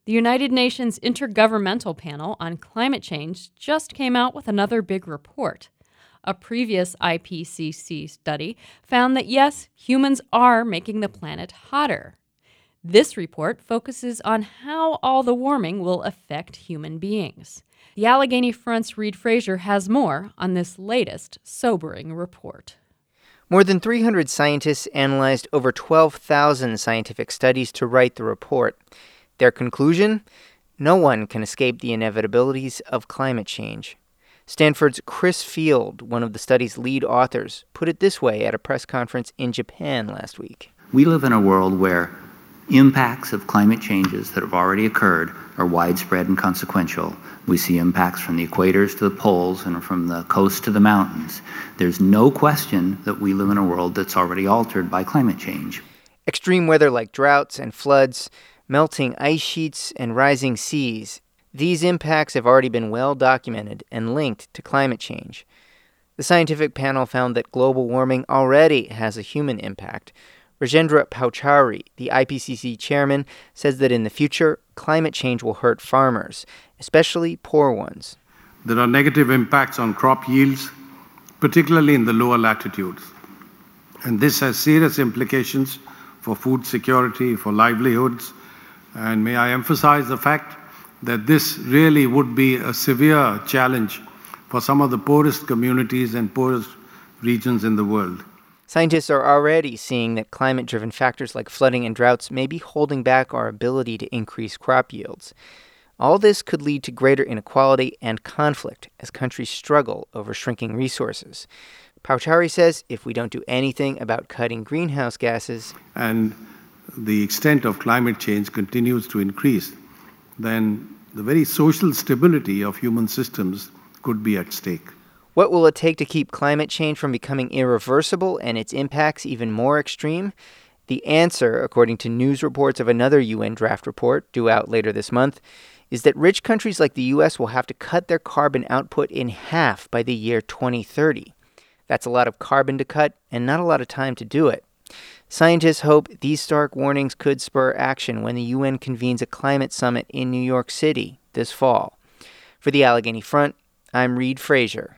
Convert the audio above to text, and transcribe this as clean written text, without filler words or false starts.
The United Nations Intergovernmental Panel on Climate Change just came out with another big report. A previous IPCC study found that, yes, humans are making the planet hotter. This report focuses on how all the warming will affect human beings. The Allegheny Front's Reid Frazier has more on this latest sobering report. More than 300 scientists analyzed over 12,000 scientific studies to write the report. Their conclusion? No one can escape the inevitabilities of climate change. Stanford's Chris Field, one of the study's lead authors, put it this way at a press conference in Japan last week. We live in a world where impacts of climate changes that have already occurred are widespread and consequential. We see impacts from the equators to the poles and from the coast to the mountains. There's no question that we live in a world that's already altered by climate change. Extreme weather like droughts and floods, melting ice sheets, and rising seas. These impacts have already been well documented and linked to climate change. The scientific panel found that global warming already has a human impact. Rajendra Pachauri, the IPCC chairman, says that in the future, climate change will hurt farmers, especially poor ones. There are negative impacts on crop yields, particularly in the lower latitudes. And this has serious implications for food security, for livelihoods. And may I emphasize the fact that this really would be a severe challenge for some of the poorest communities and poorest regions in the world. Scientists are already seeing that climate-driven factors like flooding and droughts may be holding back our ability to increase crop yields. All this could lead to greater inequality and conflict as countries struggle over shrinking resources. Pachauri says if we don't do anything about cutting greenhouse gases, and the extent of climate change continues to increase, then the very social stability of human systems could be at stake. What will it take to keep climate change from becoming irreversible and its impacts even more extreme? The answer, according to news reports of another UN draft report due out later this month, is that rich countries like the U.S. will have to cut their carbon output in half by the year 2030. That's a lot of carbon to cut and not a lot of time to do it. Scientists hope these stark warnings could spur action when the UN convenes a climate summit in New York City this fall. For the Allegheny Front, I'm Reid Frazier.